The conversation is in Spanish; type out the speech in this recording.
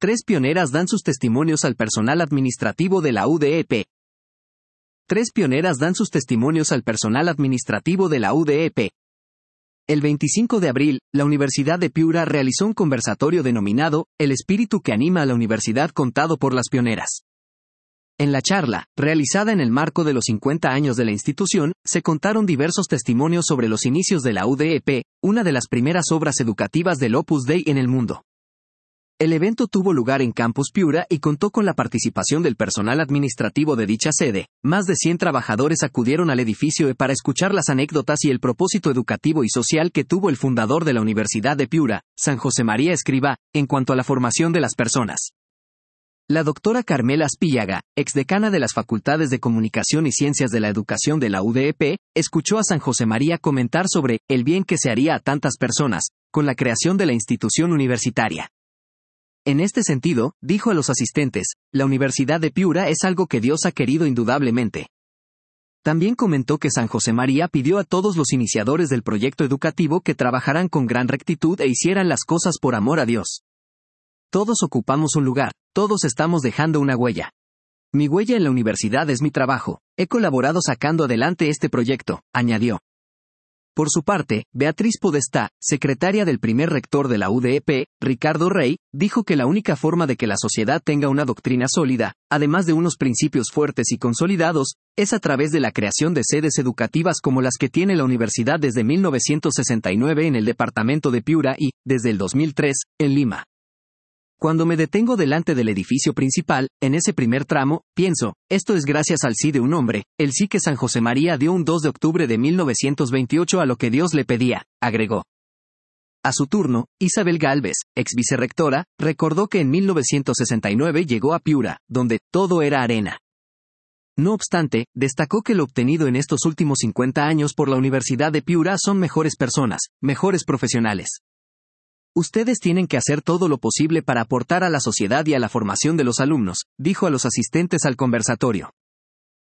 3 pioneras dan sus testimonios al personal administrativo de la UDEP. 3 pioneras dan sus testimonios al personal administrativo de la UDEP. El 25 de abril, la Universidad de Piura realizó un conversatorio denominado El espíritu que anima a la universidad contado por las pioneras. En la charla, realizada en el marco de los 50 años de la institución, se contaron diversos testimonios sobre los inicios de la UDEP, una de las primeras obras educativas del Opus Dei en el mundo. El evento tuvo lugar en Campus Piura y contó con la participación del personal administrativo de dicha sede. Más de 100 trabajadores acudieron al edificio para escuchar las anécdotas y el propósito educativo y social que tuvo el fundador de la Universidad de Piura, San José María Escrivá, en cuanto a la formación de las personas. La doctora Carmela Aspillaga, exdecana de las Facultades de Comunicación y Ciencias de la Educación de la UDEP, escuchó a San José María comentar sobre el bien que se haría a tantas personas, con la creación de la institución universitaria. En este sentido, dijo a los asistentes, la Universidad de Piura es algo que Dios ha querido indudablemente. También comentó que San José María pidió a todos los iniciadores del proyecto educativo que trabajaran con gran rectitud e hicieran las cosas por amor a Dios. Todos ocupamos un lugar, todos estamos dejando una huella. Mi huella en la universidad es mi trabajo, he colaborado sacando adelante este proyecto, añadió. Por su parte, Beatriz Podestá, secretaria del primer rector de la UDEP, Ricardo Rey, dijo que la única forma de que la sociedad tenga una doctrina sólida, además de unos principios fuertes y consolidados, es a través de la creación de sedes educativas como las que tiene la universidad desde 1969 en el departamento de Piura y, desde el 2003, en Lima. Cuando me detengo delante del edificio principal, en ese primer tramo, pienso, esto es gracias al sí de un hombre, el sí que San José María dio un 2 de octubre de 1928 a lo que Dios le pedía, agregó. A su turno, Isabel Gálvez, ex vicerrectora, recordó que en 1969 llegó a Piura, donde todo era arena. No obstante, destacó que lo obtenido en estos últimos 50 años por la Universidad de Piura son mejores personas, mejores profesionales. Ustedes tienen que hacer todo lo posible para aportar a la sociedad y a la formación de los alumnos, dijo a los asistentes al conversatorio.